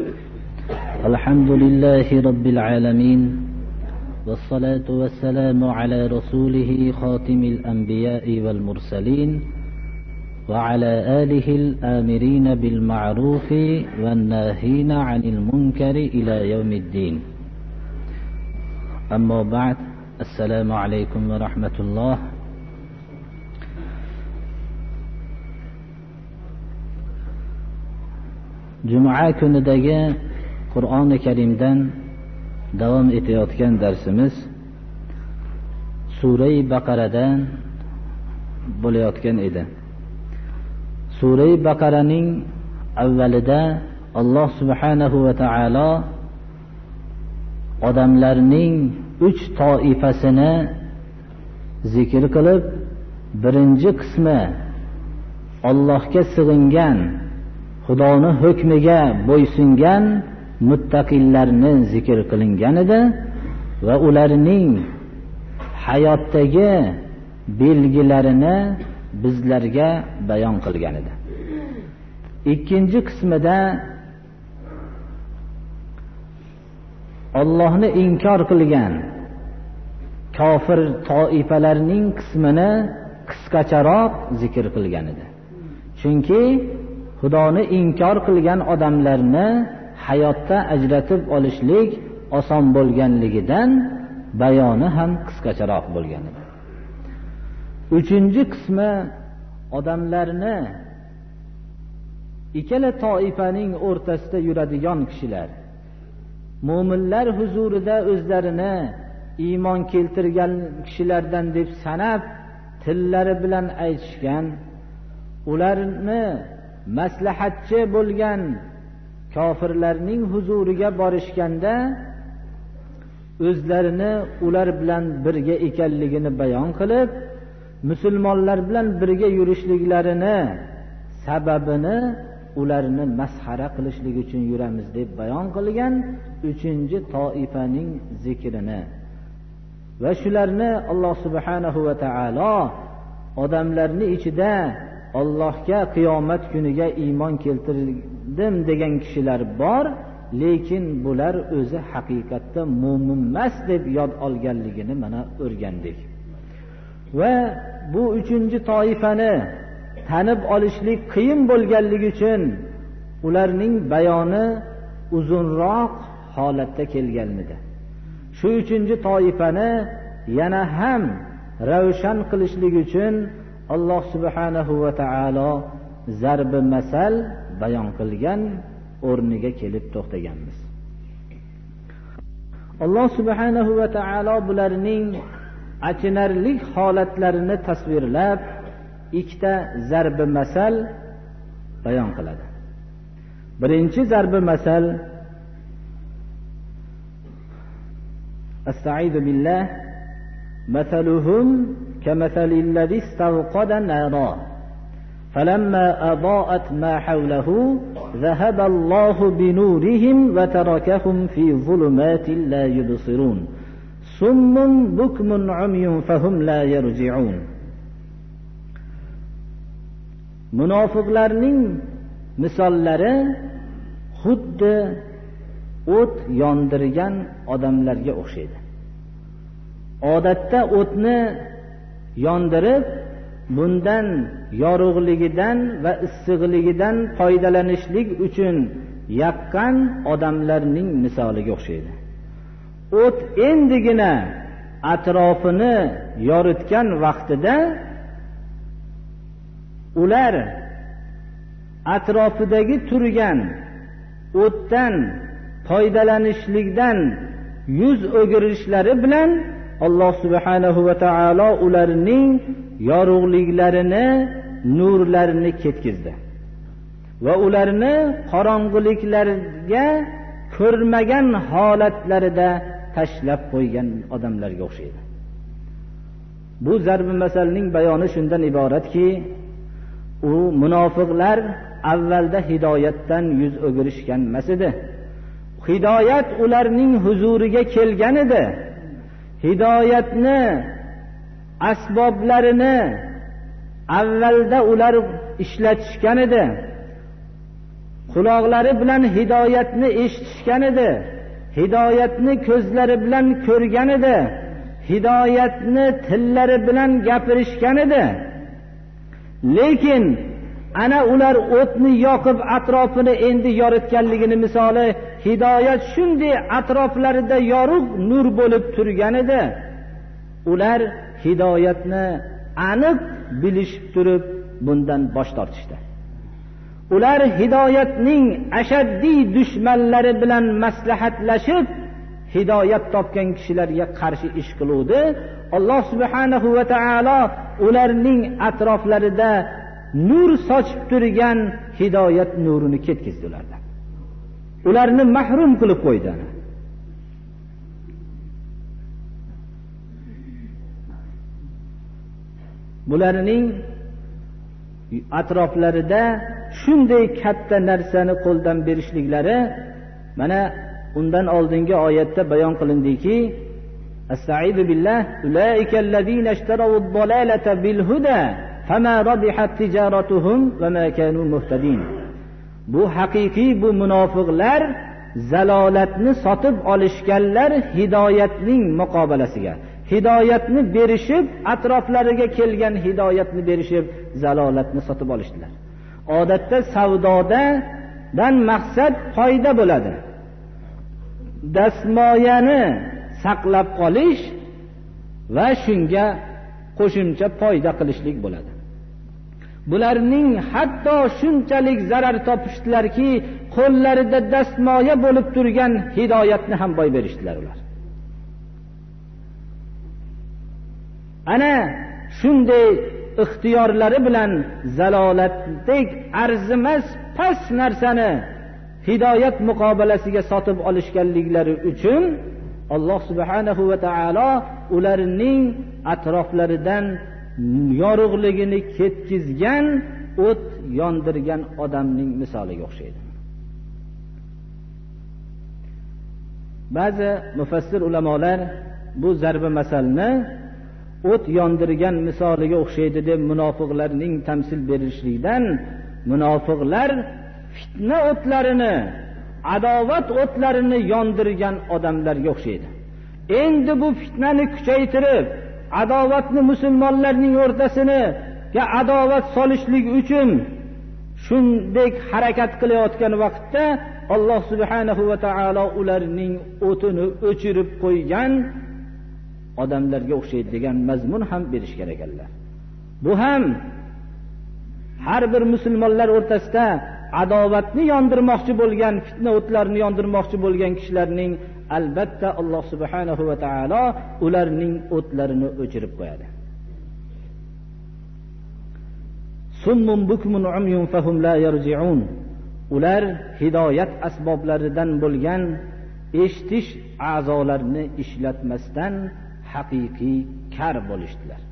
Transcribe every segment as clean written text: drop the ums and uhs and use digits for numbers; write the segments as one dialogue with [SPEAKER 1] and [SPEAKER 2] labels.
[SPEAKER 1] الحمد لله رب العالمين، والصلاة والسلام على رسوله خاتم الأنبياء والمرسلين، وعلى آله الآمرين بالمعروف والناهين عن المنكر إلى يوم الدين. أما بعد، السلام عليكم ورحمة الله. Cuma kunidagi Qur'oni Karimdan davom etayotgan darsimiz Sura-i Baqaradan bo'layotgan edi. Sura-i Baqaraning avvalida Alloh subhanahu va taolo odamlarning 3 toifasini zikr qilib, birinchi qismi Allohga sig'ingan, Xudoning hukmiga bo'ysungan muttaqillarni zikr qilingan edi va ularning hayotdagi belgilarini bizlarga bayon qilgan edi. Ikkinchi qismida Allohni inkor qilgan kofir toifalarning qismini qisqacharoq zikr qilgan edi. Chunki Xudoni inkor qilgan odamlarni hayotda ajratib olishlik oson bo'lganligidan bayoni ham qisqacharoq bo'lgan edi. Uchinchi qismi odamlarni ikkala toifaning o'rtasida yuradigan kishilar, mo'minlar huzurida o'zlarini iymon keltirgan kishilardan deb sanab tillari bilan aytishgan, ularni maslahatchi bo'lgan kofirlarning huzuriga borishganda o'zlarini ular bilan birga ekanligini bayon qilib, musulmonlar bilan birga yurishliklarini sababini ularni masxara qilishlik uchun yuramiz deb bayon qilgan uchinchi toifaning zikrini va shularni Alloh subhanahu va taolo odamlarning ichida Allohga qiyomat kuniga iymon keltirdim degan kishilar bor, lekin bular o'zi haqiqatda mu'min emas deb yod olganligini mana o'rgandik. Va bu uchinchi toifani tanib olishlik qiyin bo'lganligi uchun ularning bayoni uzunroq holatda kelganmidi. Shu uchinchi toifani yana ham ravshan qilishlik uchun Alloh subhanahu va taolo zarbi masal bayon qilgan o'rniga kelib to'xtaganmiz. Alloh subhanahu va taolo bularning achinarli holatlarini tasvirlab ikkita zarbi masal bayon qiladi. Birinchi zarbi masal Astaizu billah مثلهم كمثل الذي استوقد نارا فلما أضاءت ما حوله ذهب الله بنورهم وتركهم في ظلمات لا يبصرون صم بكم عمي فهم لا يرجعون. Munofiqlarning misollari xuddi o't yondirgan odamlarga o'xshaydi. Odatda o'tni yondirib, bundan yorug'ligidan va issiqligidan foydalanishlik uchun yaqqan odamlarning misoliga o'xshaydi. O't endigina atrofini yoritgan vaqtida ular atrofidagi turgan o'tdan foydalanishlikdan yuz o'girishlari bilan Alloh subhanahu va taolo ularning yorug'liklarini, nurlarini ketkizdi va ularni qorong'iliklarga ko'rmagan holatlarida tashlab qo'ygan odamlarga o'xshaydi. Bu zarbi masalning bayoni shundan iboratki, u munofiqlar avvalda hidoyatdan yuz o'girishgan emas edi. Hidoyat ularning huzuriga kelgan edi. Hidoyatni asboblarini avvalda ular ishlatishgan edi. quloqlari bilan hidoyatni eshitishgan edi, hidoyatni ko'zlari bilan ko'rgan edi, hidoyatni tillari bilan gapirishgan edi. Lekin ana ular o'tni yoqib atrofini endi yoritganligini misoli, hidoyat shunday atroflarida yorug' nur bo'lib turgan edi. Ular hidoyatni aniq bilishib turib bundan bosh tortishdi. Ular hidoyatning ashaddiy dushmanlari bilan maslahatlashib hidoyat topgan kishilarga qarshi ish qiluvdi. Alloh subhanahu va taolo ularning atroflarida nur sochib turgan hidoyat nurini ketkizdi ulardan. Ularni mahrum qilib qo'ydi. Bularning atroflarida shunday katta narsani qo'ldan berishliklari mana undan oldingi oyatda bayon qilindiki, Astaizu billah, ulaikallazina ishtarawud-dalalata bil-huda fama rabihat tijaratuhum va ma kanu muhtadin. Bu haqiqiy, bu munofiqlar zalolatni sotib olishganlar hidoyatning muqobalasiga. Hidoyatni berishib, atroflariga kelgan hidoyatni berishib, zalolatni sotib olishdilar. Odatda savdodan maqsad foyda bo'ladi. Dasmoyani saqlab qolish va shunga qo'shimcha foyda qilishlik bo'ladi. Bularning hatto shunchalik zarar topishdilarki, qo'llarida dasmoya bo'lib turgan hidoyatni ham boy berishdilar ular. Ana shunday ixtiyorlari bilan zalolatdek arzimas past narsani hidoyat muqobalasiga sotib olishganliklari uchun Alloh subhanahu va taolo ularning atroflaridan yorug'ligini ketkizgan, o't yondirgan odamning misoliga o'xshaydi. Ba'zi mufassir ulamolar bu zarba masalni o't yondirgan misoliga o'xshaydi deb munofiqlarning tamsil berishlikdan, munofiqlar fitna o'tlarini, adovat o'tlarini yondirgan odamlarga o'xshaydi. Endi bu fitnani kuchaytirib, adovatni musulmonlarning o'rtasiniga adovat solishlik uchun shunday harakat qilayotgan vaqtda Alloh subhanahu va taolo ularning o'tini o'chirib qo'ygan odamlarga o'xshaydi degan mazmun ham berishgan ekanlar. Bu ham har bir musulmonlar o'rtasida adovatni yondirmoqchi bo'lgan, fitna o'tlarini yondirmoqchi bo'lgan kishilarning albatta Alloh subhanahu va taolo ularning o'tlarini o'chirib qo'yadi. Summun bukmun umyun fahum la yarji'un. Ular hidoyat asboblaridan bo'lgan eshitish a'zolarini ishlatmasdan haqiqiy kar bo'lishdilar.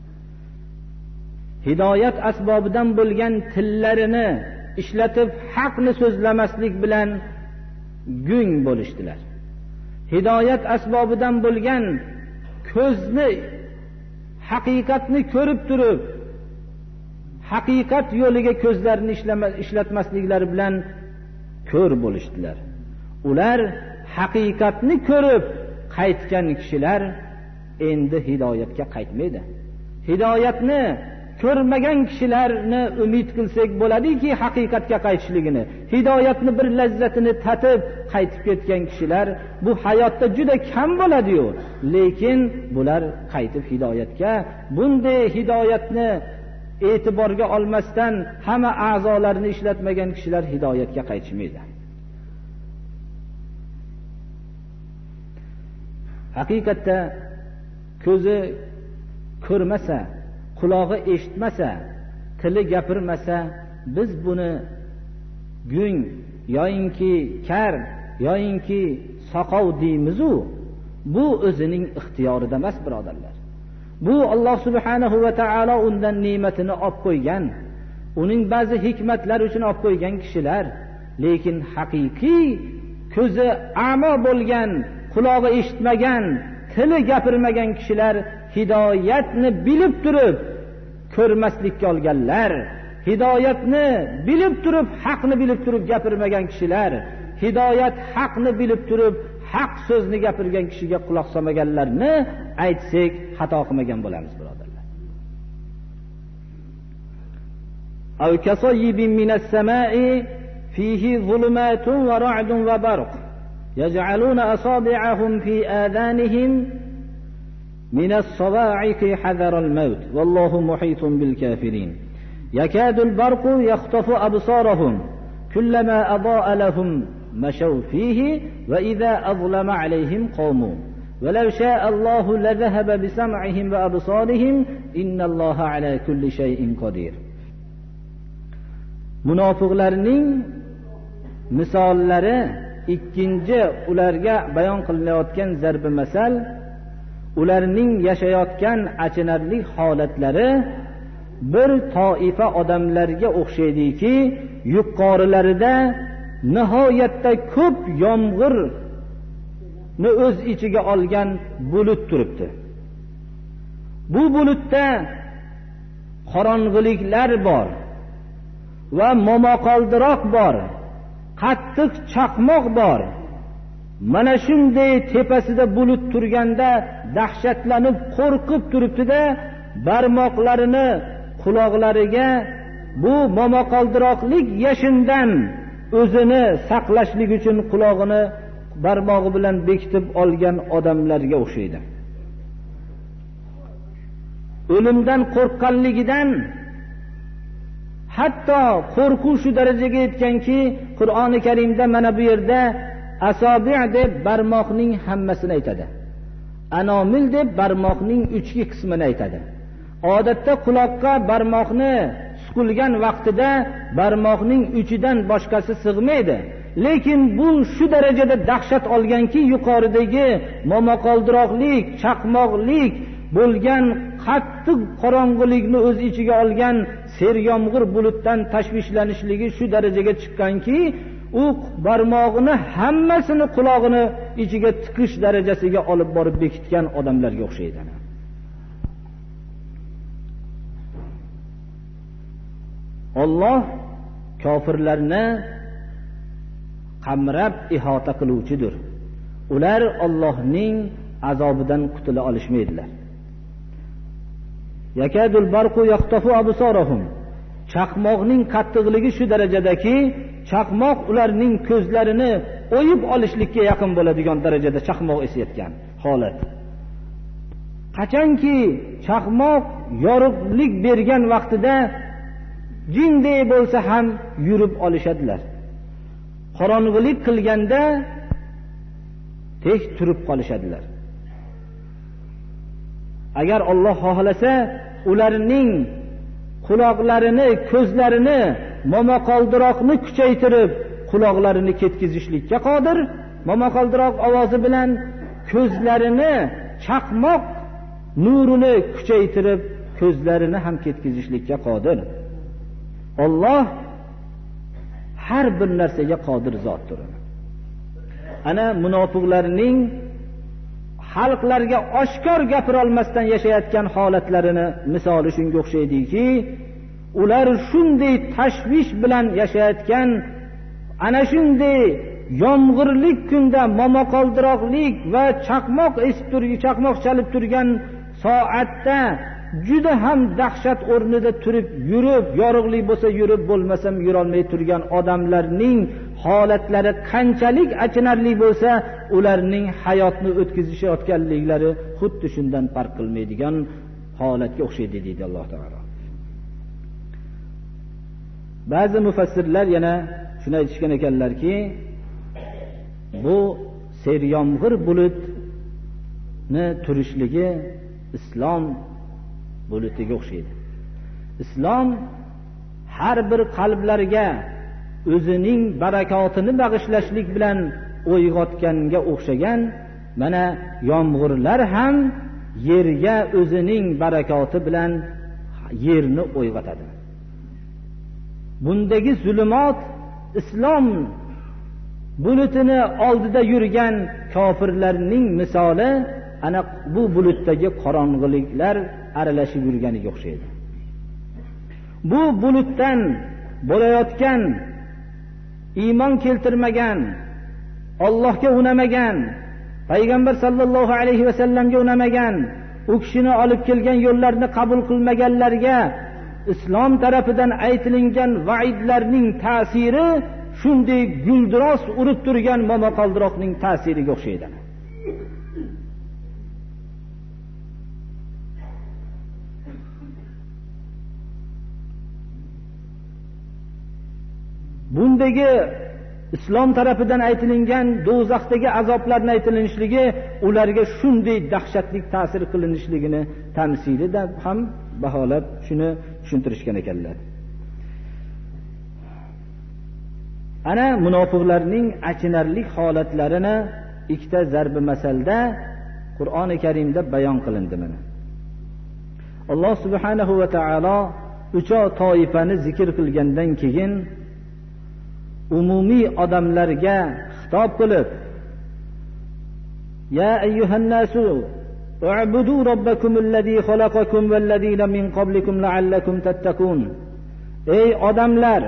[SPEAKER 1] Hidoyat asbobidan bo'lgan tillarini ishlatib haqni so'zlamaslik bilan gung bo'lishdilar. Hidoyat asbobidan bo'lgan ko'zni, haqiqatni ko'rib turib haqiqat yo'liga ko'zlarini ishlatmasliklari bilan ko'r bo'lishdilar. Ular haqiqatni ko'rib qaytgan kishilar endi hidoyatga qaytmaydi. Hidoyatni ko'rmagan kishilarni umid qilsak bo'ladiki, haqiqatga qaytishligini, hidoyatni bir lazzatini tatib qaytib ketgan kishilar bu hayotda juda kam bo'ladi-yu, lekin bular qaytib hidoyatga, bunday hidoyatni e'tiborga olmasdan hamma a'zolarini ishlatmagan kishilar hidoyatga qaytishmaydi. Haqiqatda ko'zi ko'rmasa, qulog'i eshitmasa, tili gapirmasa, biz buni gung yoyinki kar yoyinki soqov deymiz-u, bu o'zining ixtiyorida emas, birodarlar. Bu Alloh subhanahu va taolo undan ne'matini olib qo'ygan, uning ba'zi hikmatlari uchun olib qo'ygan kishilar, lekin haqiqiy ko'zi a'mo bo'lgan, qulog'i eshitmagan, tili gapirmagan kishilar hidoyatni bilib turib ko'rmaslikka olganlar, hidoyatni bilib turib, haqni bilib turib gapirmagan kishilar, hidoyat haqni bilib turib, haq so'zni gapirgan kishiga quloq solmaganlarni aytsak xato qilmagan bo'lamiz, birodarlar. Aw kasayyibin minas samai fihi zulumatun va ra'dun va barq yaj'aluna asabi'ahum fi adanihim minas sawa'iqi hadara al-maut wallahu muhitun bil kafirin. يكاد البرق يخطف أبصارهم كلما أضاء لهم مشوا فيه وإذا أظلم عليهم قاموا ولو شاء الله لذهب بسمعهم وأبصارهم إن الله على كل شيء قدير. Munofiqlarning misollari ikkinchi ularga bayon qilinayotgan zarbi masal, ularning yashayotgan achinarli holatlari bir toifa odamlarga o'xshaydiki, yuqorilarida nihoyatda ko'p yomg'irni o'z ichiga olgan bulut turibdi. Bu bulutda qorong'iliklar bor va momaqaldiroq bor, qattiq chaqmoq bor. Mana shunday tepasida bulut turganda dahshatlanib qo'rqib turibdi-da, barmoqlarini quloqlariga bu momaqaldiroqlik yashindan o'zini saqlashlik uchun quloqini barmog'i bilan bekitib olgan odamlarga o'xshaydi. O'limdan qo'rqqanligidan hatto qo'rquv shu darajaga yetganki, Qur'oni Karimda mana bu yerda asobi' deb barmoqning hammasini aytadi. Anomil deb barmoqning uchki qismini aytadi. Odatda quloqqa barmoqni suqilgan vaqtida barmoqning uchidan boshqasi sig'maydi. Lekin bu shu darajada dahshat olganki, yuqoridagi momaqaldiroqlik, chaqmoqlik bo'lgan qattiq qorong'ilikni o'z ichiga olgan seryomg'ir bulutdan tashvishlanishligi shu darajaga chiqqanki, u barmog'ini hammasini quloqini ichiga tiqish darajasiga olib borib bekitgan odamlarga o'xshaydi. Alloh kofirlarni qamrab ihota qiluvchidir. Ular Allohning azobidan qutula olishmaydilar. Yakadul barqu yaqtafu absarahum. Chaqmoqning qattiqligi shu darajadaki, chaqmoq ularning ko'zlarini o'yib olishlikka yaqin bo'ladigan darajada chaqmoq esayotgan holat. Qachonki chaqmoq yorug'lik bergan vaqtida jinday bo'lsa ham yurib olishadilar. Qorong'ilik qilganda tek turib qolishadilar. Agar Alloh xohlasa, ularning quloqlarini, ko'zlarini, momaqaldiroqni kuchaytirib, quloqlarini ketkizishlikka qodir. Momaqaldiroq ovozi bilan ko'zlarini, chaqmoq nurini kuchaytirib, ko'zlarini ham ketkizishlikka qodir. Alloh har bir narsaga qodir zotdir. Ana munofiqlarning xalqlarga oshkor gapira olmasdan yashayotgan holatlarini misoli shunga o'xshaydiki, ular shunday tashvish bilan yashayotgan, ana shunday yomg'irlik kunda momaqaldiroqlik va chaqmoq esib turgan, chaqmoq chalib turgan soatda juda ham dahshat o'rnida turib yurib, yorug'lik bo'lsa yurib, bo'lmasam yurolmay turgan odamlarning holatlari qanchalik achinarli bo'lsa, ularning hayotni o'tkazishayotganliklari xuddi shundan farq qilmaydigan holatga o'xshaydi deydi Alloh taolo. Ba'zi mufassirlar yana shuni aytishgan ekanlarki, bu seryomg'ir bulutni turishligi islom bulutiga o'xshaydi. Islom har bir qalblarga o'zining barakotini bag'ishlashlik bilan uyg'otganga o'xshagan, mana yomg'irlar ham yerga o'zining barakoti bilan yerni uyg'otadi. Bundagi zulumot islom bulutini oldida yurgan kofirlarning misoli ana bu bulutdagi qorong'iliklar aralashib yurganiga o'xshaydi. bu bulutdan bo'layotgan iymon keltirmagan, Allohga unamagan, payg'ambar sallallohu alayhi vasallamga unamagan, u kishini olib kelgan yo'llarni qabul qilmaganlarga islom tarafidan aytilingan vaidlarning ta'siri shunday guldiroz urib turgan momaqaldiroqning ta'siriga o'xshaydi. Bundagi islom tarafidan aytilingan do'zaxdagi azoblarning aytilishligi ularga shunday dahshatli ta'sir qilinishligini tamsilida ham baholab shuni tushuntirishgan ekanlar. Ana munofiqlarning achinarli holatlarini ikkita zarbi masalda Qur'oni Karimda bayon qilindi. Mana Alloh subhanahu va taolo ucha toifani zikr qilgandan keyin umumiy odamlarga xitob qilib, ya ayyuhan nasu u'budu robbakumulladzi xalaqakum vallazina min qablikum la'allakum tattaqun. Ey odamlar,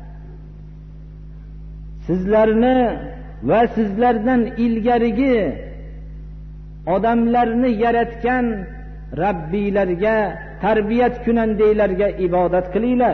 [SPEAKER 1] sizlarni va sizlardan ilgarigi odamlarni yaratgan Rabbiylarga, tarbiyat kunandaylarga ibodat qilinglar.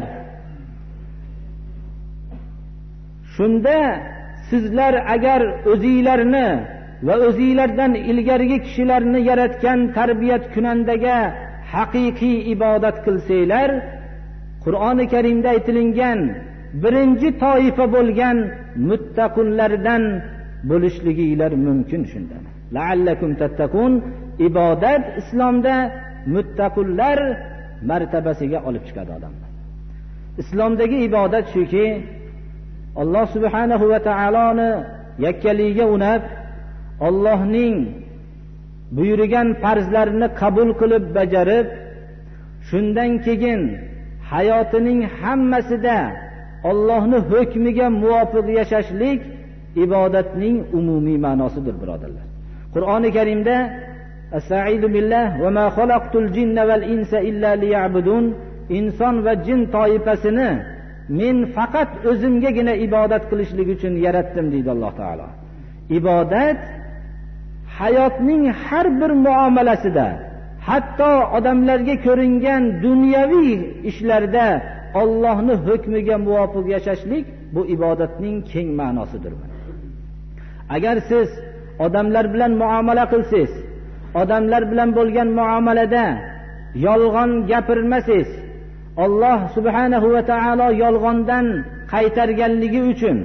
[SPEAKER 1] Shunda sizlar agar o'zinglarni va o'zinglardan ilgarigi kishilarni yaratgan tarbiyat kunandaga haqiqiy ibodat qilsanglar, Qur'oni Karimda aytilingan birinchi toifa bo'lgan muttaqunlardan bo'lishliginglar mumkin. Shundan la'allakum tattaqun, ibodat islomda muttaqullar martabasiga olib chiqadi odamlar. Islomdagi ibodat shuki, Alloh subhanahu va taoloni yakkaligiga unab, Allohning buyurgan farzlarini qabul qilib bajarib, shundan keyin hayotining hammasida Allohning hukmiga muvofiq yashashlik ibodatning umumiy ma'nosidir, birodarlar. Qur'oni Karimda Astaizu billah va ma xalaqtul jinna val insa illa liya'budun, inson va jin toifasini men faqat o'zimgagina ibodat qilishlik uchun yaratdim deydi Alloh taolo. Ibodat hayotning har bir muomalasida, hatto odamlarga ko'ringan dunyoviy ishlarda Allohning hukmiga muvofiq yashashlik bu ibodatning keng ma'nosidir. Agar siz odamlar bilan muomala qilsangiz, odamlar bilan bo'lgan muomalada yolg'on gapirmasangiz, Alloh subhanahu va taolo yolg'ondan qaytarganligi uchun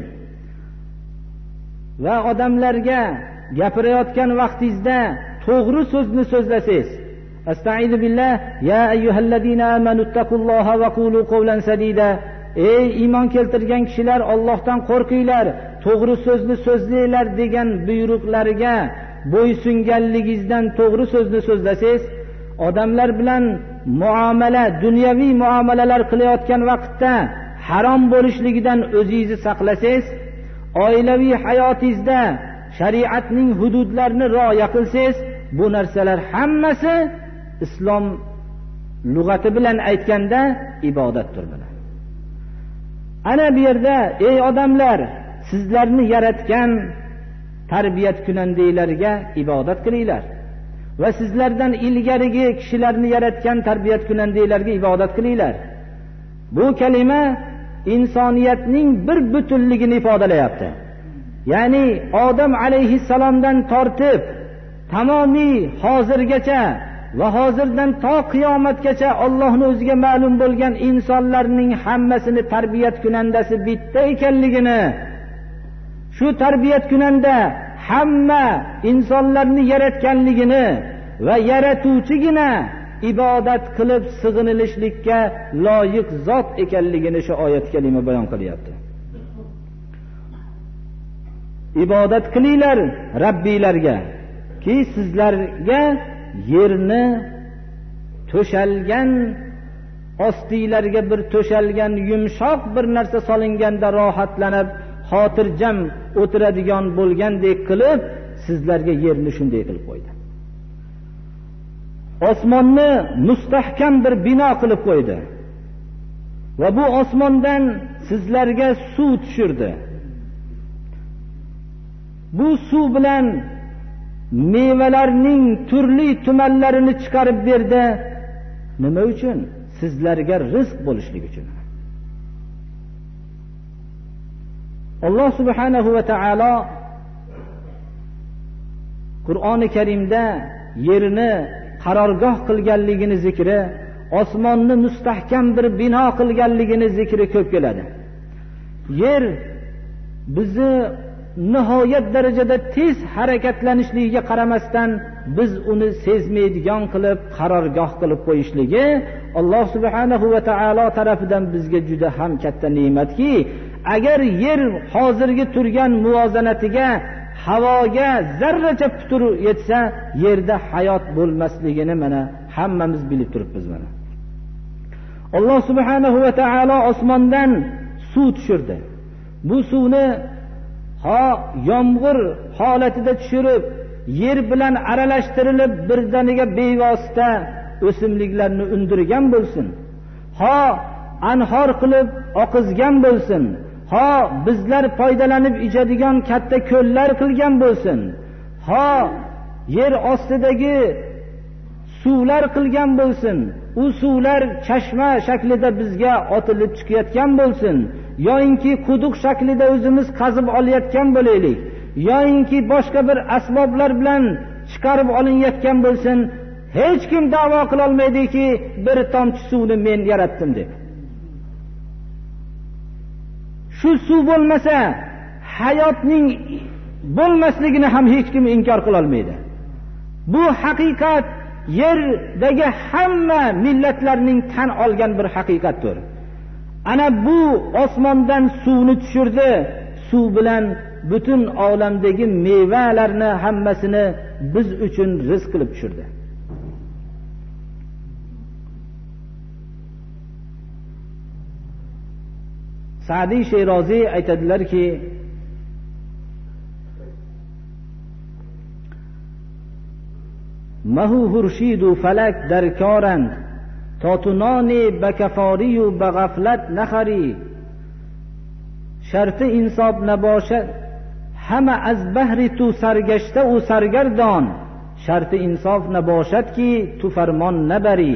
[SPEAKER 1] va odamlarga gapirayotgan vaqtingizda to'g'ri so'zni so'zlasangiz, Astaizu billah ya ayyuhallazina amanu taqulloha va qulu qawlan sadida, ey iymon keltirgan kishilar, Allohdan qo'rqinglar, to'g'ri so'zni so'zlanglar degan buyruqlarga bo'ysunganligingizdan to'g'ri so'zni so'zlasangiz, odamlar bilan muomala, dunyoviy muomalalar qilayotgan vaqtda harom bo'lishligidan o'zingizni saqlasangiz, oilaviy hayotingizda shariatning hududlarini rioya qilsangiz, bu narsalar hammasi islom lug'ati bilan aytganda ibodatdir. Ana bu yerda ey odamlar, sizlarni yaratgan tarbiyat kunandaylarga ibodat qilinglar va sizlardan ilgarigi kishilarni yaratgan tarbiyat kunandaylarga ibodat qilinglar. Bu kalima insoniyatning bir butunligini ifodalayapti. Ya'ni Odam alayhissalomdan tortib tamomiy hozirgacha va hozirdan to qiyomatgacha Allohning o'ziga ma'lum bo'lgan insonlarning hammasini tarbiyat kunandasi bitta ekanligini, shu tarbiyat kunanda hamma insonlarni yaratganligini va yaratuvchigina ibodat qilib sig'inilishlikka loyiq zot ekanligini shu oyat kalima bayon qilyapti. Ibodat qilinglar Rabbiylarga ki sizlarga yerni to'shalgan, ostinglarga bir to'shalgan yumshoq bir narsa solinganda rohatlanib xotirjam o'tiradigan bo'lgandek qilib sizlarga yerni shunday qilib qo'ydi. Osmonni mustahkam bir bino qilib qo'ydi. va bu osmondan sizlarga suv tushirdi. Bu suv bilan mevalarning turli tumanlarini chiqarib berdi. Nima uchun? Sizlarga rizq bo'lishligi uchun. Alloh subhanahu va taolo Qur'oni Karimda yerni qarorgoh qilganligini zikri, osmonni mustahkam bir bino qilganligini zikri ko'p keladi. Yer bizni nihoyat darajada tez harakatlanishligiga qaramasdan biz uni sezmaydigan qilib qarorgoh qilib qo'yishligi Alloh subhanahu va taolo tarafidan bizga juda ham katta ne'matki, agar yer hozirgi turgan muvozanatiga, havoga zarracha putur yetsa, yerda hayot bo'lmasligini mana hammamiz bilib turibmiz. Mana Alloh subhanahu va taolo osmondan suv tushirdi. Bu suvni yomg'ir holatida tushirib, yer bilan aralashtirilib birdaniga bevosita o'simliklarni undirgan bo'lsin, anhor qilib oqizgan bo'lsin, bizlar foydalanib ichadigan katta ko'llar qilgan bo'lsin, yer ostidagi suvlar qilgan bo'lsin, u suvlar chashma shaklida bizga otilib chiqayotgan bo'lsin, yoinki quduq shaklida o'zimiz qazib olayotgan bo'laylik, yoinki boshqa bir asboblar bilan chiqarib olinayotgan bo'lsin, hech kim da'vo qila olmaydiki bir tomchi suvni men yaratdim deb. Shu suv bo'lmasa hayotning bo'lmasligini ham hech kim inkor qila olmaydi. Bu haqiqat yerdagi hamma millatlarning tan olgan bir haqiqatdir. Ana bu osmondan suvni tushirdi. Suv bilan butun olamdagi mevalarni hammasini biz uchun rizq qilib tushirdi. Sa'di Shayrozi aytadilarki, mahu hurshidu falak darkorand totunani bakafariyu bagaflat nakhari sharti insob naboshat hama az bahri tu sargashta u sargardon sharti insof naboshat ki tu farmon nabari.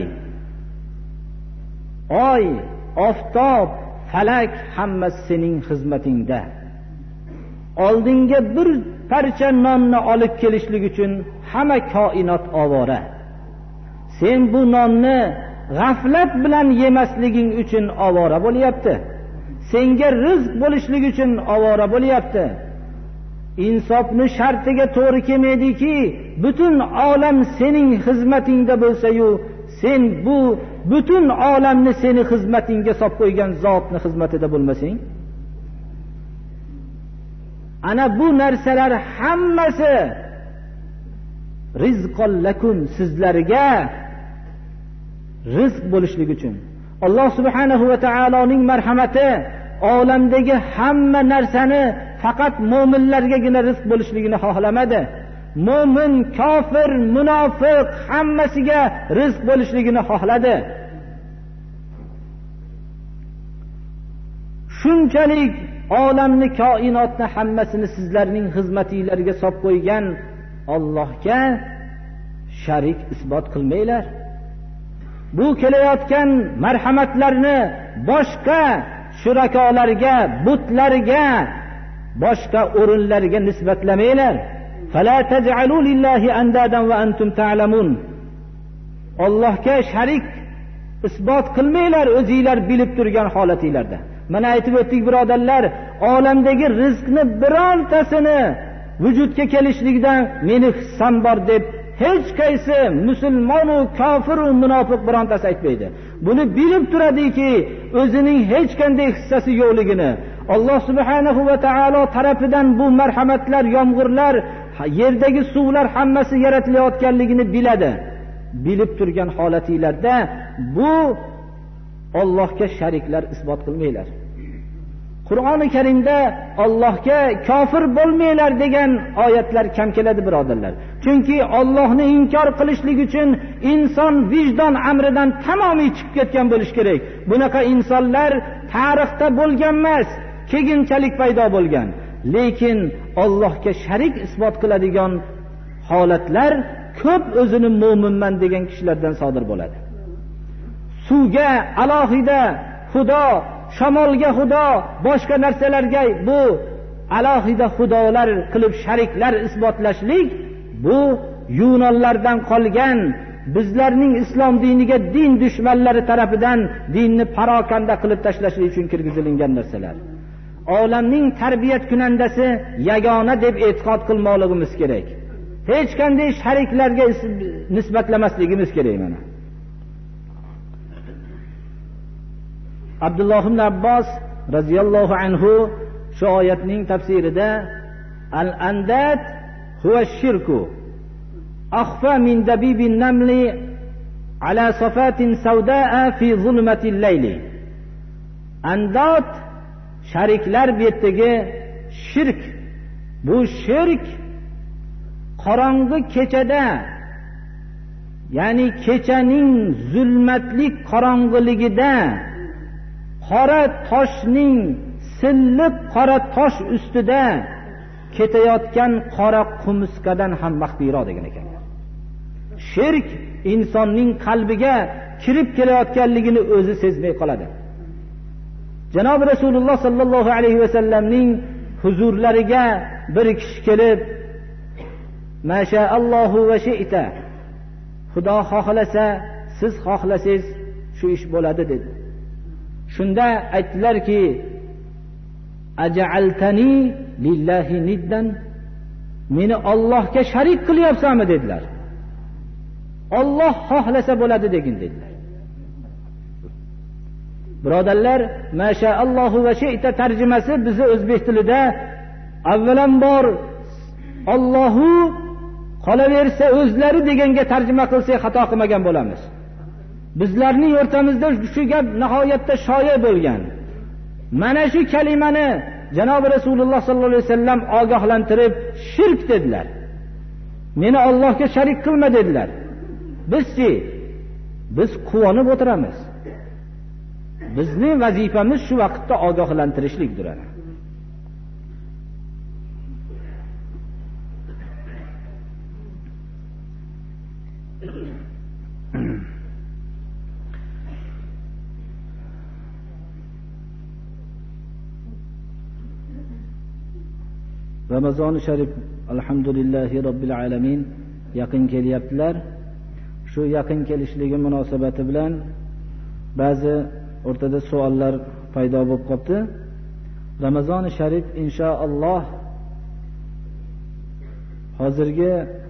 [SPEAKER 1] Oy, oftob, falak hammasi sening xizmatingda. Oldinga bir parcha nonni olib kelishlik uchun hamma koinot ovora. Sen bu nonni g'aflat bilan yemasliging uchun ovora bo'lyapti. Senga rizq bo'lishlik uchun ovora bo'lyapti. Insofni shartiga to'g'ri kelmaydiki, butun olam sening xizmatingda bo'lsa-yu, sen bu butun olamni seni xizmatingga solib qo'ygan zotning xizmatida bo'lmasang, ana bu narsalar hammasi rizqol lakum, sizlarga rizq bo'lishlik uchun. Alloh subhanahu va taoloning marhamati olamdagi hamma narsani faqat mo'minlargagina rizq bo'lishligini xohlamadi. Mo'min, kofir, munofiq hammasiga rizq bo'lishligini xohladi. Shunchalik olamni, koinotni hammasini sizlarning xizmatingizga solib qo'ygan Allohga sharik isbot qilmanglar. Bu kelayotgan marhamatlarni boshqa shurakolarga, butlarga, boshqa o'rinlarga nisbatlamanglar. Fala taj'alu lillahi andadan va antum ta'lamun. Allohga sharik isbot qilmanglar o'zingizlar bilib turgan holatingizda. Mana aytib o'tdik birodarlar, olamdagi rizqni birontasini vujudga kelishlikdan meni hissam bor deb hech qaysi musulmon va kofir va munofiq birontasi aytmaydi. Buni bilib turadiki, o'zining hech qanday hissasi yo'qligini, Alloh subhanahu va taolo tarafidan bu marhamatlar, yomg'irlar, yerdagi suvlar hammasi yaratilayotganligini biladi. Bilib turgan holatingizda bu Allohga shariklar isbot qilmanglar. Qur'oni Karimda Allohga kofir bo'lmanglar degan oyatlar kam keladi, birodarlar. Chunki Allohni inkor qilishlik uchun inson vijdon amridan tamomiy chiqib ketgan bo'lish kerak. Bunaqa insonlar tarixda bo'lgan emas, keyinchalik paydo bo'lgan. Lekin Allohga sharik isbot qiladigan holatlar ko'p o'zini mo'minman degan kishilardan sodir bo'ladi. Suvga alohida xudo, shamolga xudo, boshqa narsalarga bu alohida xudolar qilib shariklar isbotlashlik, bu Yunonlardan qolgan bizlarning islom diniga din dushmanlari tarafidan dinni parokanda qilib tashlashlik uchun kirgizilingan narsalar. Olamning tarbiyat kunandasi yagona deb e'tiqod qilmoqligimiz kerak. Hech qanday shariklarga nisbatlamasligimiz kerak mana. Abdulloh ibn Abbos radhiyallohu anhu shu oyatning tafsirida al-andat huwa shirku akhfa min dabibin namli ala safatin sawda'a fi zulmatil layli. Andat shariklar betdagi shirk. Bu shirk qorong'i kechada, ya'ni kechaning zulmatli qorong'iligida qora toshning, silliq qora tosh ustida ketayotgan qora qumuskadan ham maxfiyroq degan ekanlar. Shirk insonning qalbiga kirib kelayotganligini o'zi sezmay qoladi. Janob Rasululloh sallallohu alayhi va sallamning huzurlariga bir kishi kelib, "Mashaallohu va shi'ta", Xudo xohlasa, siz xohlasangiz shu ish bo'ladi dedi. Shunda aytdilarki, "Aj'altani lillahi niddan", meni Allohga sharik qilyapsanmi dedilar. Alloh xohlasa bo'ladi degin dedilar. Birodarlar, "Mashaallohu va shi'ta" tarjimasi bizni o'zbek tilida avvalambor Allohu qolaversa o'zlari deganga tarjima qilsak xato qilmagan bo'lamiz. Bizlarning o'rtamizda shu gap nihoyatda shoya bo'lgan. Mana shu kalimani Janob Rasululloh sallallohu alayhi vasallam ogohlantirib shirk dedilar. Meni Allohga sharik qilma dedilar. Biz quvonib o'tiramiz. Bizning vazifamiz shu vaqtda ogohlantirishlikdir. Ramazon sharif alhamdulillahi robbil alamin yaqin kelyaptilar. Shu yaqin kelishligi munosabati bilan ba'zi o'rtada savollar paydo bo'lib qopti. Ramazon sharif inshaalloh hozirgi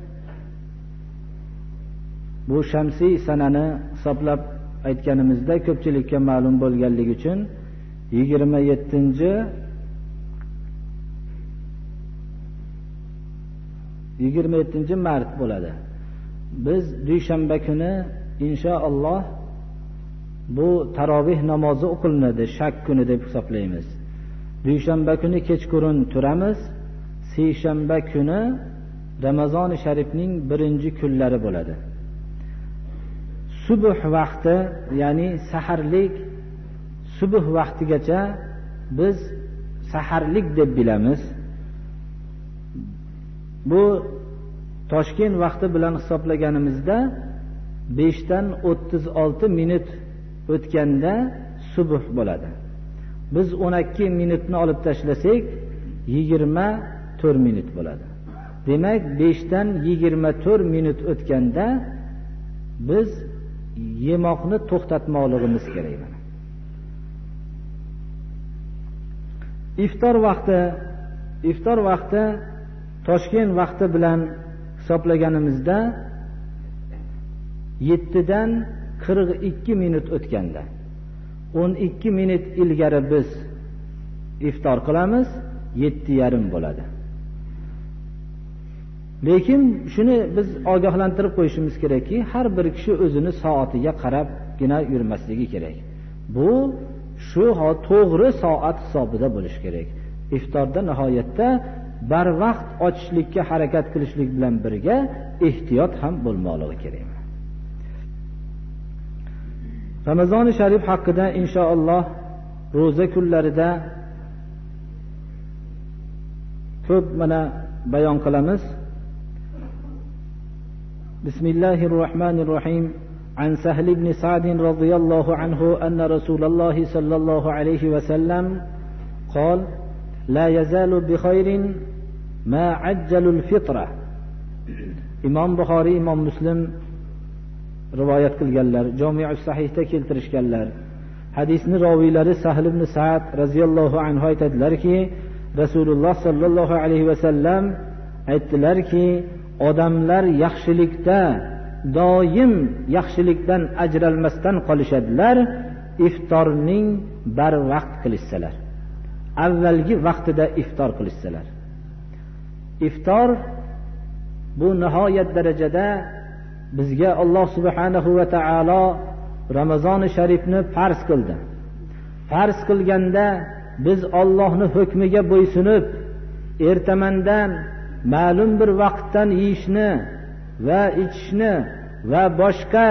[SPEAKER 1] bu shamsiy sanani hisoblab aytganimizda ko'pchilikka ma'lum bo'lganligi uchun 27 mart bo'ladi. Biz dushanba kuni inshaalloh bu tarovih namozi o'qilinadi, shak kuni deb hisoblaymiz. Dushanba kuni kechqurun turamiz. Seshanba kuni Ramazon sharifning birinchi kunlari bo'ladi. Subuh vaqti, ya'ni saharlik subuh vaqtigacha biz saharlik deb bilamiz. Bu Toshkent vaqti bilan hisoblaganimizda 5 dan 36 minut o'tganda subuh bo'ladi. Biz 12 minutni olib tashlasak 24 minut bo'ladi. Demak 5 dan 24 minut o'tganda biz yemoqni to'xtatmoqligimiz kerak. Iftor vaqti Toshkent vaqti bilan hisoblaganimizda 7 dan 42 minut o'tganda 12 minut ilgari biz iftor qilamiz, 7:30 bo'ladi. Lekin shuni biz ogohlantirib qo'yishimiz kerakki, har bir kishi o'zini soatiga qarabgina yurmasligi kerak. Bu shu to'g'ri soat hisobida bo'lishi kerak. Iftorda nihoyatda barvaqt ochishlikka harakat qilishlik bilan birga ehtiyot ham bo'lmoqligi kerak. Ramazon sharif haqida inshaalloh ro'za kunlarida ko'p mana bayon qilamiz. Bismillahirrohmanirrohim. عن سهل بن سعد رضي الله عنه أن رسول الله صلى الله عليه وسلم قال لا يزال بخير ما عجل الفطرة. إمام بخاري إمام مسلم rivoyat qilganlar, Jami'us Sahihda keltirishganlar. Hadisni raviylari Sahl ibn Sa'd radhiyallohu anhu aytadilarki, Rasululloh sallallohu alayhi va sallam aytdilarki, odamlar yaxshilikda doim yaxshilikdan ajralmasdan qolishadilar, iftorning barvaqt qilishsalar, avvalgi vaqtida iftor qilishsalar. Iftor bu nihoyat darajada bizga Alloh subhanahu va taolo Ramazon sharifni farz qildi. Farz qilganda biz Allohning hukmiga bo'ysunib, ertamandan ma'lum bir vaqtdan yeyishni va ichishni va boshqa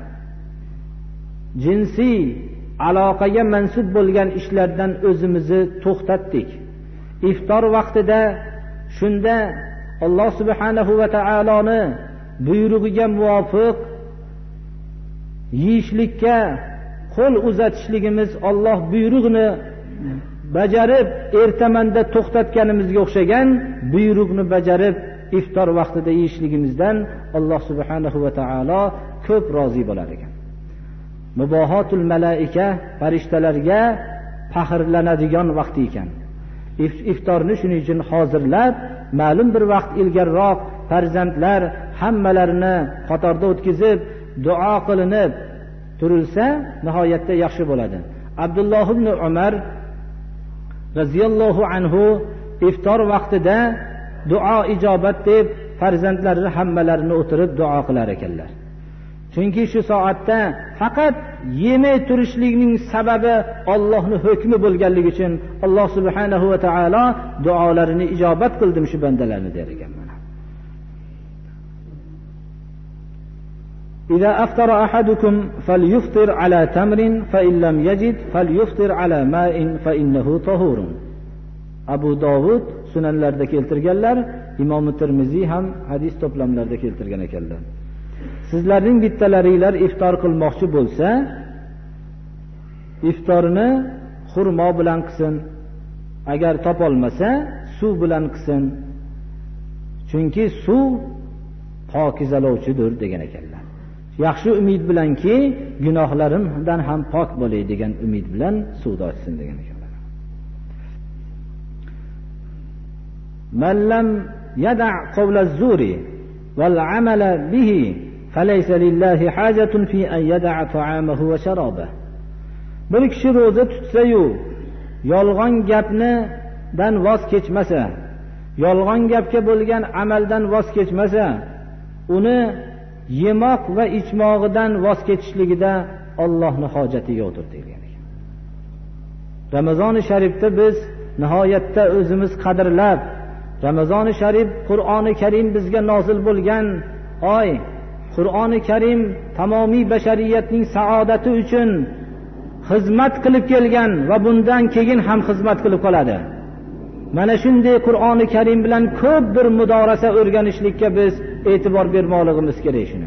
[SPEAKER 1] jinsiy aloqaga mansub bo'lgan ishlardan o'zimizni to'xtatdik. Iftor vaqtida shunda Alloh subhanahu va taoloning buyrug'iga muvofiq yeyishlikka qo'l uzatishligimiz, Alloh buyrug'ini bajarib ertamanda to'xtatganimizga o'xshagan buyruqni bajarib iftor vaqtida yeyishligimizdan Alloh subhanahu va taolo ko'p rozi bo'lar ekan. Mubohatul malaika, farishtalarga faxrlanadigan vaqt ekan. Iftorni shuning uchun hozirlab, ma'lum bir vaqt ilgariroq farzandlar hammalarini qatorda o'tkazib duo qilinib turilsa nihoyatda yaxshi bo'ladi. Abdulloh ibn Umar radhiyallohu anhu iftor vaqtida duo ijobat deb farzandlari hammalarini o'tirib duo qilar ekanlar. Chunki shu soatda faqat yemay turishlikning sababi Allohning hukmi bo'lganligi uchun Alloh subhanahu va taolo duolarini ijobat qildim shu bandalarni der ekan. إذا أفطر أحدكم فليفطر على تمر فإن لم يجد فليفطر على ماء فإنه طهور. Abu Davud sunanlarda keltirganlar, Imom Tirmiziy ham hadis to'plamlarida keltirgan ekanlar. Sizlarning bittalaringlar iftor qilmoqchi bo'lsa, iftorni xurmo bilan qilsin. Agar topolmasa, suv bilan qilsin. Chunki suv pokizalovchidir degan ekanlar. Yaxshi umid bilanki gunohlarimdan ham pok bo'lay degan umid bilan suvda ochsin degan ekanlar. Man lam yada' qawla az-zuri wal 'amala bihi falaysa lillahi hajatun fi an yada'a ta'amahu wa sharabahu. Bir kishi roza tutsa-yu yolg'on gapdan voz kechmasa, yolg'on gapga bo'lgan amaldan voz kechmasa, uni yemoq va ichmog'idan voz kechishligida Allohning hojati yo'qdir degan ekan. Ramazon-i sharifda biz nihoyatda o'zimiz qadrlab, Ramazon-i sharif Qur'oni Karim bizga nozil bo'lgan oy. Qur'oni Karim tamomiy bashariyatning saodati uchun xizmat qilib kelgan va bundan keyin ham xizmat qilib qoladi. Mana shunday Qur'oni Karim bilan ko'p bir mudorasa o'rganishlikka biz e'tibor bermoqligimiz kerak shuni.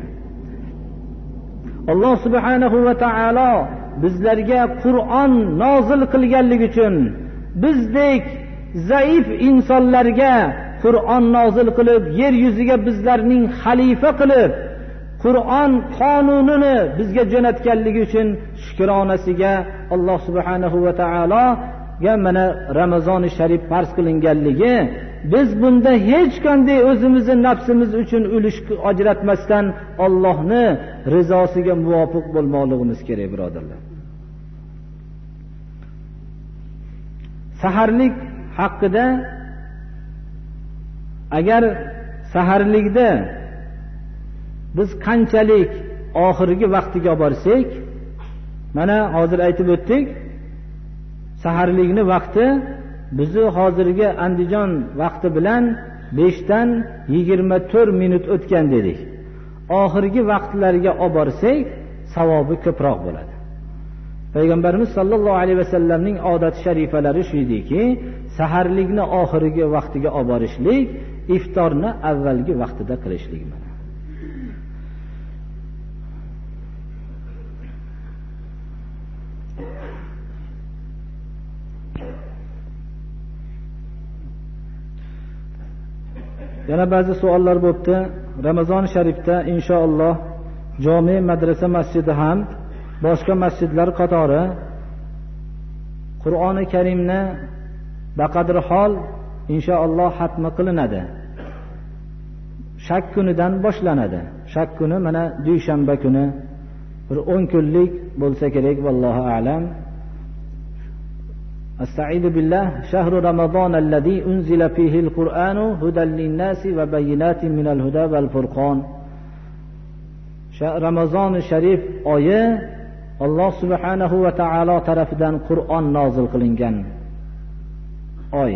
[SPEAKER 1] Alloh subhanahu va taolo bizlarga Qur'on nozil qilganligi uchun bizdek zaif insonlarga Qur'on nozil qilib, yer yuziga bizlarning xalifa qilib, Qur'on qonunini bizga jo'natganligi uchun shukronasiga Alloh subhanahu va taolo mana Ramazon-i sharif farz qilinganligi, biz bunda hech qanday o'zimizni nafsimiz uchun ulush ajratmasdan Allohni rizosiga muvofiq bo'lmoqligimiz kerak, birodarlar. Saharlik haqida, agar saharlikda biz qanchalik oxirgi vaqtiga borsak, mana hozir aytib o'tdik, saharlikni vaqti bizni hozirgi Andijon vaqti bilan 5 dan 24 minut o'tgan dedik. Oxirgi vaqtlarga olib borsak, savobi ko'proq bo'ladi. Payg'ambarimiz sollallohu alayhi vasallamning odat sharifalari shu ediki, saharlikni oxirgi vaqtiga olib borishlik, iftorni avvalgi vaqtida qilishlik. Yana ba'zi savollar bo'pti. Ramazon sharifda inshaalloh jome madrasa masjidi ham boshqa masjidlar qatori Qur'oni Karimni baqadri hol inshaalloh xatmi qilinadi. Shak kunidan boshlanadi. Shak kuni mana dushanba kuni bir 10 kunlik bo'lsa kerak, vallohu a'lam. Astaizu billah. Shahru Ramazon alladhi unzila fihi al-Qur'anu hudan lin-nasi va bayyinatin minal huda wal furqon. Ramazon sharif oyi Alloh subhanahu va taolo tarafidan Qur'on nozil qilingan oy.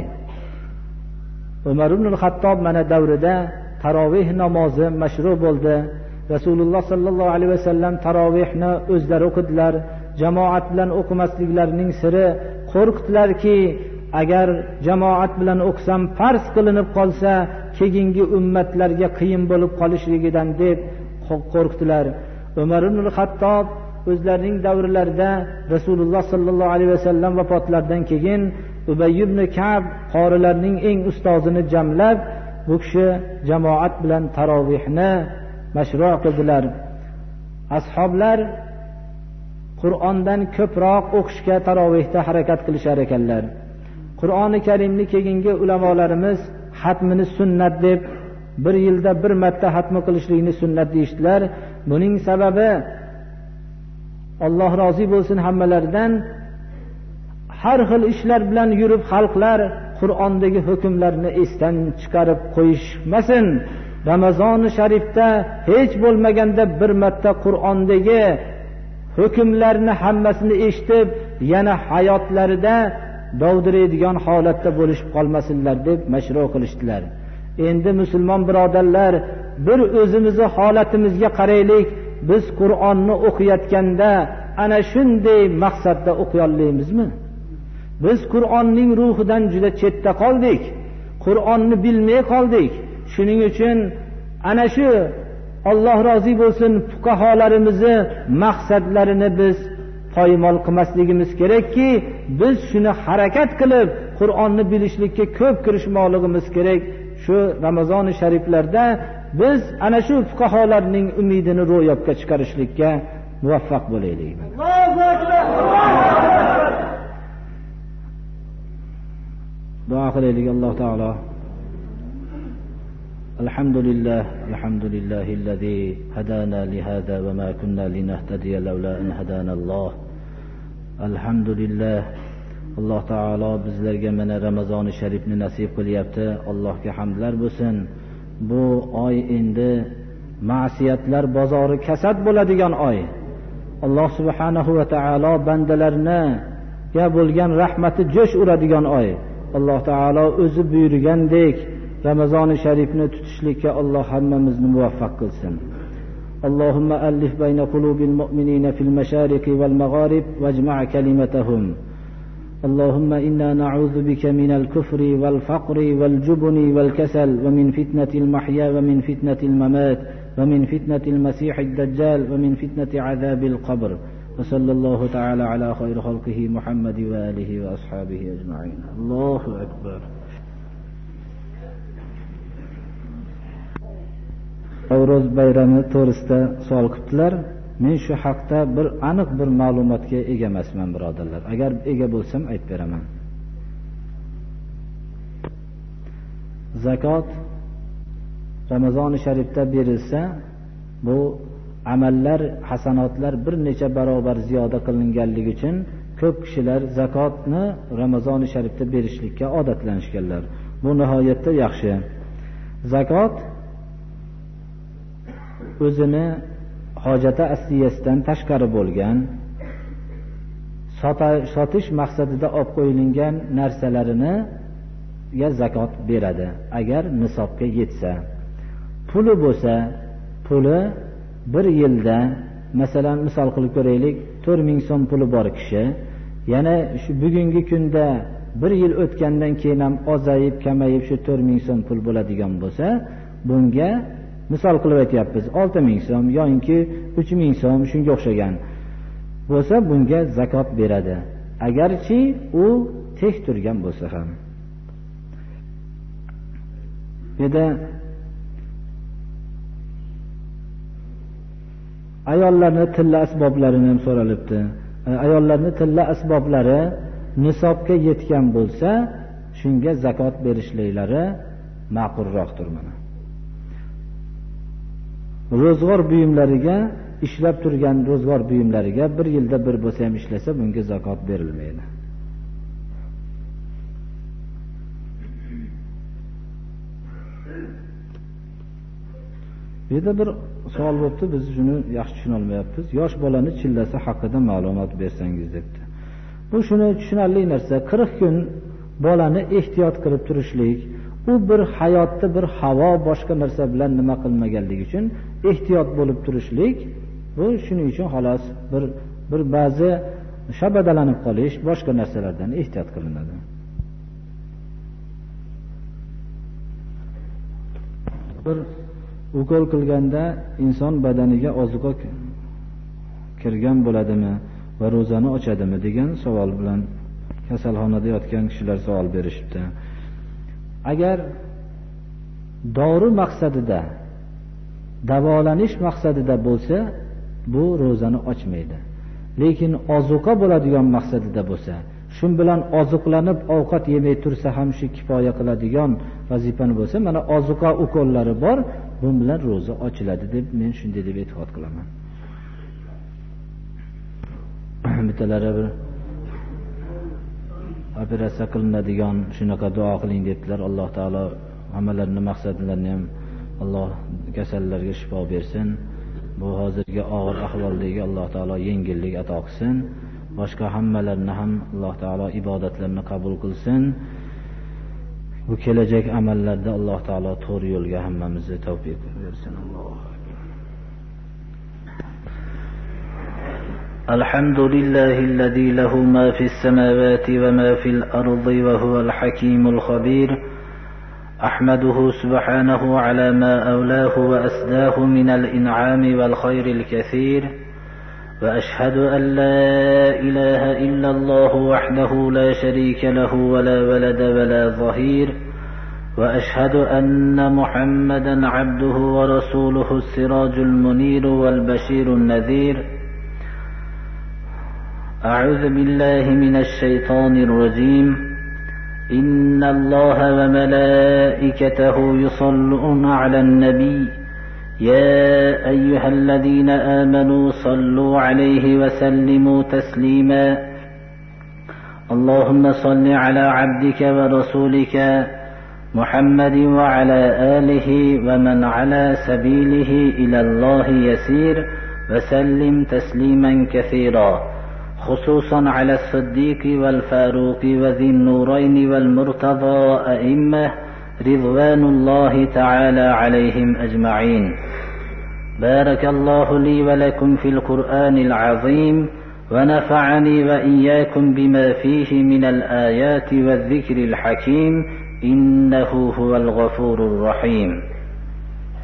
[SPEAKER 1] Umar ibn al-Xattob mana davrida tarovih namozi mashru bo'ldi. Rasululloh sallallohu alayhi vasallam tarovihni o'zlari o'qidilar. Jamoat bilan o'qimasliklarining siri qo'rqdilarki, agar jamoat bilan o'qsam farz qilinib qolsa, keyingi ummatlarga qiyin bo'lib qolishligidan deb qo'rqdilar. Umar ibn al-Xattob o'zlarining davrlarida Rasululloh sallallohu alayhi vasallam vafotlaridan keyin Ubay ibn Ka'b qorilarning eng ustozini jamlab, bu kishi jamoat bilan tarovihni mashru' qildilar. Ashoblar Qur'ondan ko'proq o'qishga tarovihda harakat qilishar ekanlar. Qur'oni Karimni keyingi ulamolarimiz xatmini sunnat deb, bir yilda bir marta xatmi qilishlikni sunnat deyishdilar. Buning sababi Alloh rozi bo'lsin hammalaridan, har xil ishlar bilan yurib xalqlar Qur'ondagi hukmlarni esdan chiqarib qo'yishmasin. Ramazon sharifda hech bo'lmaganda bir marta Qur'ondagi hukmlarni hammasini eshitib, yana hayotlarida dovdiraydigan holatda bo'lishib qolmasinlar deb mashru' qilishdilar. Endi musulmon birodarlar, bir o'zimizni holatimizga qaraylik. Biz Qur'onni o'qiyotganda ana shunday maqsadda o'qiy olamizmi? Biz Qur'onning ruhidan juda chetda qoldik. Qur'onni bilmay qoldik. Shuning uchun ana shu Alloh rozi bo'lsin fuqaholarimizni maqsadlarini biz poymol qilmasligimiz kerakki, biz shuni harakat qilib Qur'onni bilishlikka ko'p kirishmoqligimiz kerak. Shu Ramazon shariflarda biz ana shu fuqaholarning umidini ro'yobga chiqarishlikka muvaffaq bo'laylik. Allohu akbar. Duo qilaylik Alloh taolo. Alhamdulillahi allazi hadana li hada va ma kunna linahtadiya lawla an hadana Allah. Alhamdulillah. Alloh taolo bizlarga mana Ramazon sharifni nasib qilyapti. Allohga hamdlar bo'lsin. Bu oy endi ma'siyatlar bozori kasad bo'ladigan oy. Alloh subhanahu va taolo bandalariga bo'lgan rahmati jo'sh uradigan oy. Alloh taolo o'zi buyurgandek Ramazon sharifni tutishlikka Alloh hammamizni muvaffaq qilsin. Allahumma allif bayna qulubil mu'minina fil mashariqi wal magharib wajma' kalimatahum. اللهم إنا نعوذ بك من الكفر والفقر والجبن والكسل ومن فتنة المحيا ومن فتنة الممات ومن فتنة المسيح الدجال ومن فتنة عذاب القبر وصلى الله تعالى على خير خلقه محمد وآله وأصحابه أجمعين. الله أكبر. Navro'z bayrami to'g'risida savol qildilar. Men shu haqda bir aniq bir ma'lumotga ega emasman birodarlar. Agar ega bo'lsam aytib beraman. Zakot Ramazon sharifda berilsa, bu amallar, hasanotlar bir necha barobar ziyoda qilinganligi uchun ko'p kishilar zakotni Ramazon sharifda berishlikka odatlanishganlar. Bu nihoyatda yaxshi. Zakot o'zini hojati asliyasidan tashqari bo'lgan sotish maqsadida olib qo'yilgan narsalarini zakot beradi agar nisobga yetsa. Puli bo'lsa, puli bir yilda, masalan misol qilib ko'raylik, 4000 so'm puli bor kishi, yana shu bugungi kunda bir yil o'tgandan keyin ham ozayib kamayib shu 4000 so'm pul bo'ladigan bo'lsa, bunga misol qilib aytyapmiz 6000 so'm yoki 3000 so'm shunga o'xshagan bo'lsa, bunga zakot beradi, agarchi u tek turgan bo'lsa ham. Beda ayollarni tilla asboblarini ham so'ralibdi. Ayollarni tilla asboblari nisobga yetgan bo'lsa, shunga zakot berishliklari ma'qulroqdir. Mana ro'zg'or buyumlariga, ishlab turgan ro'zg'or buyumlariga bir yilda bir bo'lsa ham ishlasa, bunga zakot berilmaydi. Bu yerda bir savol bo'libdi, biz shuni yaxshi tushuna olmayapmiz. Yosh bolani chillasi haqida ma'lumot bersangiz debdi. Bu shuni tushunarli narsa. 40 kun bolani ehtiyot qilib turishlik, u bir hayotda bir havo boshqa narsa bilan nima qilmaganligi uchun ehtiyot bo'lib turishlik, bu shuning uchun xolos bir ba'zi shabadalanib qolish, boshqa narsalardan ehtiyot qilinadi. Bir ukol qilganda inson badaniga ozuqa kirgan bo'ladimi va ro'zani ochadimi degan savol bilan kasalxonada yotgan kishilar savol berishibdi. Agar dori maqsadida, davolanish maqsadida bo'lsa, bu ro'zani ochmaydi. Lekin ozuqa bo'ladigan maqsadida bo'lsa, shu bilan ozuqlanib ovqat yemay tursa ham shu kifoya qiladigan vazifani bo'lsa, mana ozuqa ukollari bor, bu bilan ro'za ochiladi deb men shunday deb e'tiqod qilaman. Bitalari bir operatsiya qilinadigan shunaqa duo qiling dedilar. Alloh taolo hammalarini maqsadlarini ham Alloh kasallarga shifo bersin. Bu hozirgi og'ir ahvoldagi Alloh taolo yengillik ato qilsin. Boshqa hammalarini ham Alloh taolo ibodatlarini qabul qilsin. Bu kelajak amallarda Alloh taolo to'g'ri yo'lga hammamizni tavfiq bersin. Alloh.
[SPEAKER 2] الحمد لله الذي له ما في السماوات وما في الأرض وهو الحكيم الخبير. أحمده سبحانه على ما أولاه وأسداه من الإنعام والخير الكثير، وأشهد أن لا إله إلا الله وحده لا شريك له ولا ولد ولا ظهير، وأشهد أن محمدا عبده ورسوله السراج المنير والبشير النذير. أعوذ بالله من الشيطان الرجيم. إن الله وملائكته يصلون على النبي يا أيها الذين آمنوا صلوا عليه وسلموا تسليما. اللهم صل على عبدك ورسولك محمد وعلى آله ومن على سبيله إلى الله يسير وسلم تسليما كثيرا، خصوصا على الصديق والفاروق وذي النورين والمرتضى أئمة رضوان الله تعالى عليهم أجمعين. بارك الله لي ولكم في القرآن العظيم، ونفعني وإياكم بما فيه من الآيات والذكر الحكيم، إنه هو الغفور الرحيم.